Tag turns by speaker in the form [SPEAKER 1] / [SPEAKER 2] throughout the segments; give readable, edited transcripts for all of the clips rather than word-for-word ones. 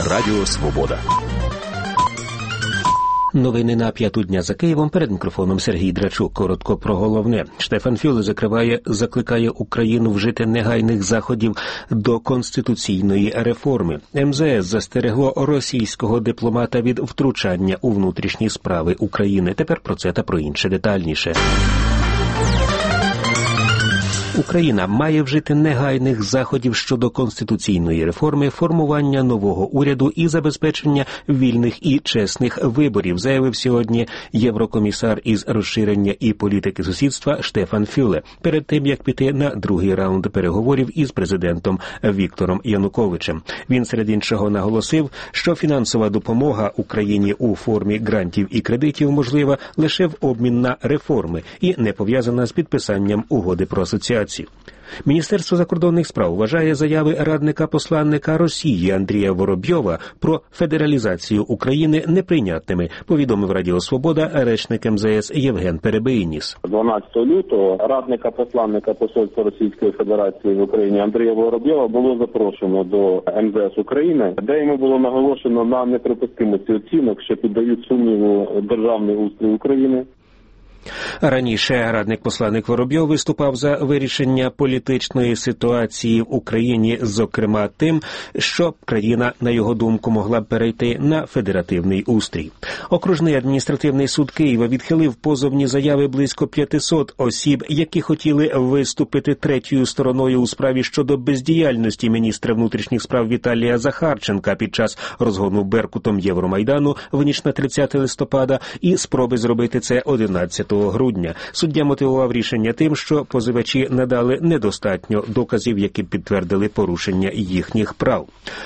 [SPEAKER 1] Радіо Свобода.
[SPEAKER 2] Новини на 5-ту дня за Києвом. Перед мікрофоном Сергій Драчук. Коротко про головне. Штефан Фюле закликає Україну вжити негайних заходів до конституційної реформи. МЗС застерегло російського дипломата від втручання у внутрішні справи України. Тепер про це та про інше детальніше. Україна має вжити негайних заходів щодо конституційної реформи, формування нового уряду і забезпечення вільних і чесних виборів, заявив сьогодні єврокомісар із розширення і політики сусідства Штефан Фюле, перед тим, як піти на другий раунд переговорів із президентом Віктором Януковичем. Він, серед іншого, наголосив, що фінансова допомога Україні у формі грантів і кредитів можлива лише в обмін на реформи і не пов'язана з підписанням угоди про асоціацію. Міністерство закордонних справ вважає заяви радника-посланника Росії Андрія Воробйова про федералізацію України неприйнятними, повідомив Радіо Свобода речник МЗС Євген Перебийніс.
[SPEAKER 3] 12 лютого радника-посланника посольства Російської Федерації в Україні Андрія Воробйова було запрошено до МЗС України, де йому було наголошено на неприпустимості оцінок, що піддають сумніву державний устрій України.
[SPEAKER 2] Раніше радник-посланник Воробйов виступав за вирішення політичної ситуації в Україні, зокрема тим, що країна, на його думку, могла б перейти на федеративний устрій. Окружний адміністративний суд Києва відхилив позовні заяви близько 500 осіб, які хотіли виступити третьою стороною у справі щодо бездіяльності міністра внутрішніх справ Віталія Захарченка під час розгону Беркутом Євромайдану в ніч на 30 листопада і спроби зробити це 11 грудня. Суддя мотивував рішення тим, що позивачі надали недостатньо доказів, які підтвердили порушення їхніх прав.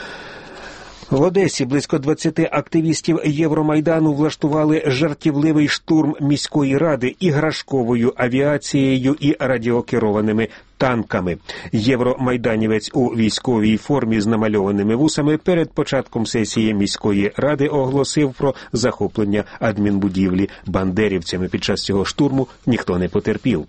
[SPEAKER 2] В Одесі близько 20 активістів Євромайдану влаштували жартівливий штурм міської ради іграшковою авіацією і радіокерованими танками. Євромайданівець у військовій формі з намальованими вусами перед початком сесії міської ради оголосив про захоплення адмінбудівлі бандерівцями. Під час цього штурму ніхто не потерпів.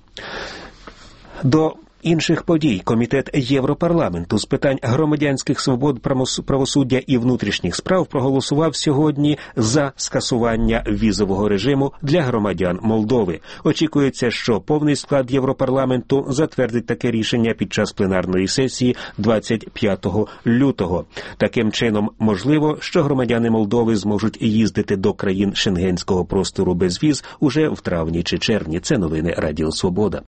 [SPEAKER 2] До інших подій Комітет Європарламенту з питань громадянських свобод, правосуддя і внутрішніх справ проголосував сьогодні за скасування візового режиму для громадян Молдови. Очікується, що повний склад Європарламенту затвердить таке рішення під час пленарної сесії 25 лютого. Таким чином, можливо, що громадяни Молдови зможуть їздити до країн Шенгенського простору без віз уже в травні чи червні. Це новини Радіо Свобода.